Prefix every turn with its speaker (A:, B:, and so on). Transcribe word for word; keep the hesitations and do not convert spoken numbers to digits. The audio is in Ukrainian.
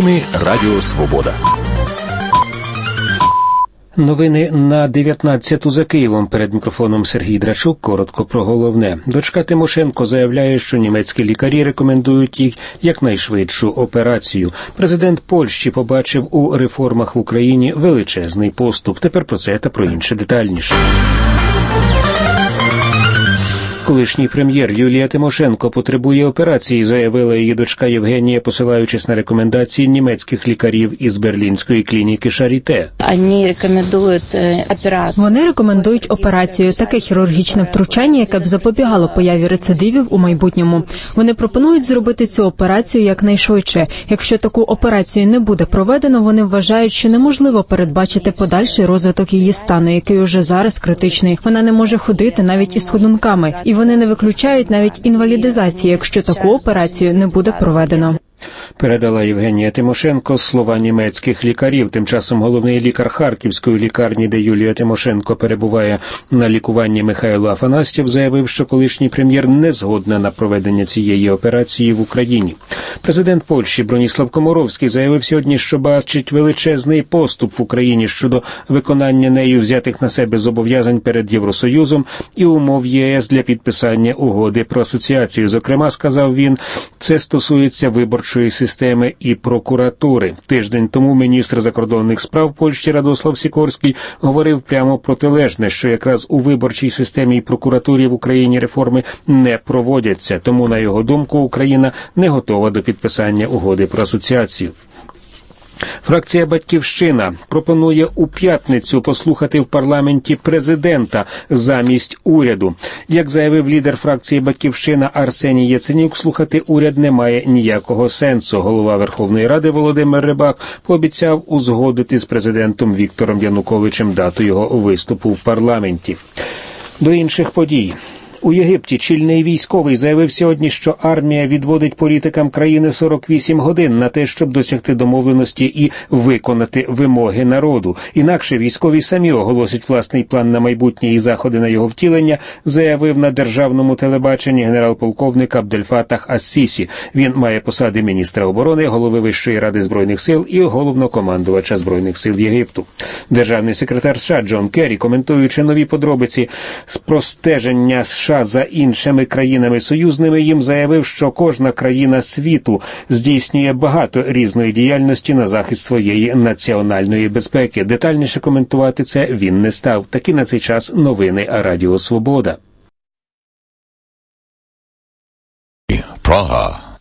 A: Новини Радіо Свобода. Новини на дев'ятнадцяту за Києвом. Перед мікрофоном Сергій Драчук. Коротко про головне. Дочка Тимошенко заявляє, що німецькі лікарі рекомендують їй якнайшвидшу операцію. Президент Польщі побачив у реформах в Україні величезний поступ. Тепер про це та про інше детальніше. Колишній прем'єр Юлія Тимошенко потребує операції, заявила її дочка Євгенія, посилаючись на рекомендації німецьких лікарів із берлінської клініки Шаріте.
B: Вони рекомендують операцію.
C: Вони рекомендують операцію, таке хірургічне втручання, яке б запобігало появі рецидивів у майбутньому. Вони пропонують зробити цю операцію якнайшвидше. Якщо таку операцію не буде проведено, вони вважають, що неможливо передбачити подальший розвиток її стану, який уже зараз критичний. Вона не може ходити навіть із ходунками. І вони не виключають навіть інвалідизації, якщо таку операцію не буде проведено.
A: Передала Євгенія Тимошенко слова німецьких лікарів. Тим часом головний лікар Харківської лікарні, де Юлія Тимошенко перебуває на лікуванні, Михайло Афанасьєв, заявив, що колишній прем'єр не згодна на проведення цієї операції в Україні. Президент Польщі Броніслав Комаровський заявив сьогодні, що бачить величезний поступ в Україні щодо виконання нею взятих на себе зобов'язань перед Євросоюзом і умов ЄС для підписання угоди про асоціацію. Зокрема, сказав він, це стосується виборчої системи і прокуратури. Тиждень тому міністр закордонних справ Польщі Радослав Сікорський говорив прямо протилежне, що якраз у виборчій системі і прокуратурі в Україні реформи не проводяться. Тому, на його думку, Україна не готова до підписання угоди про асоціацію. Фракція «Батьківщина» пропонує у п'ятницю послухати в парламенті президента замість уряду. Як заявив лідер фракції «Батьківщина» Арсеній Яценюк, слухати уряд не має ніякого сенсу. Голова Верховної Ради Володимир Рибак пообіцяв узгодити з президентом Віктором Януковичем дату його виступу в парламенті. До інших подій. У Єгипті чільний військовий заявив сьогодні, що армія відводить політикам країни сорок вісім годин на те, щоб досягти домовленості і виконати вимоги народу. Інакше військові самі оголосять власний план на майбутнє і заходи на його втілення, заявив на державному телебаченні генерал-полковник Абдельфатах Ас-Сісі. Він має посади міністра оборони, голови Вищої ради Збройних сил і головнокомандувача Збройних сил Єгипту. Державний секретар США Джон Керрі, коментуючи нові подробиці з простеження США за іншими країнами-союзними, їм заявив, що кожна країна світу здійснює багато різної діяльності на захист своєї національної безпеки. Детальніше коментувати це він не став. Такі на цей час новини Радіо Свобода.
D: Praha.